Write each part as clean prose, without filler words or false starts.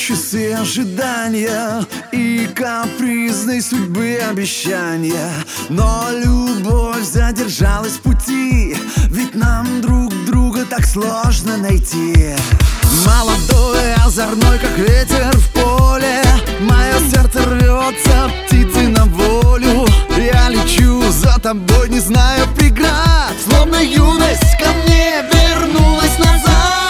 Часы ожидания и капризной судьбы обещания. Но любовь задержалась в пути, ведь нам друг друга так сложно найти. Молодой, озорной, как ветер в поле, мое сердце рвется птицей на волю. Я лечу за тобой, не знаю преград, словно юность ко мне вернулась назад.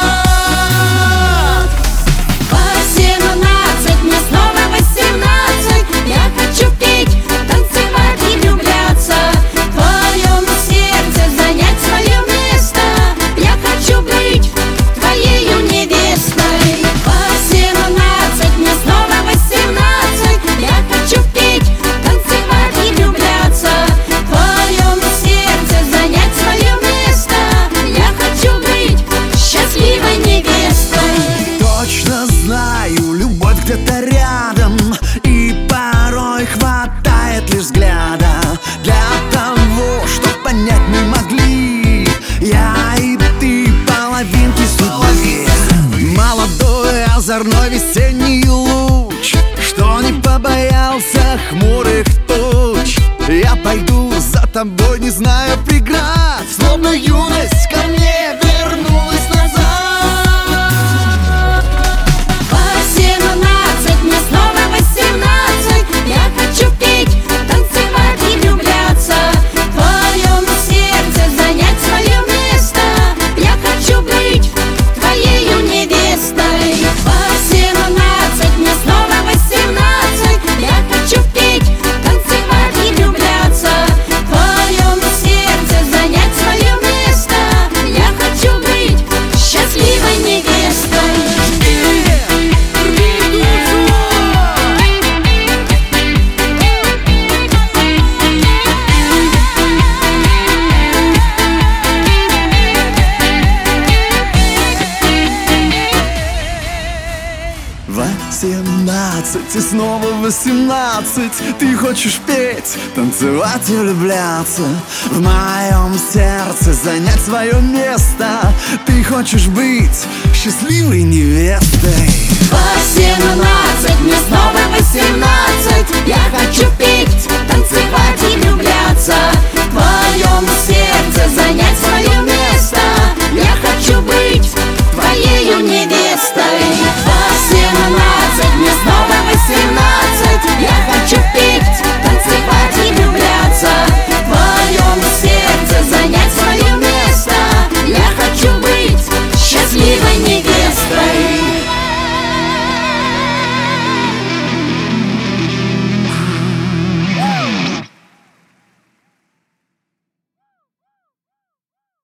Где-то рядом, и порой хватает лишь взгляда для того, чтоб понять мы могли, я и ты половинки судьбы. Молодой, озорной весенний луч, что не побоялся хмурых туч. Я пойду за тобой, не знаю преград, словно юность ко мне вернулась назад. И снова 18. Ты хочешь петь, танцевать и влюбляться, в моем сердце занять свое место. Ты хочешь быть счастливой невестой.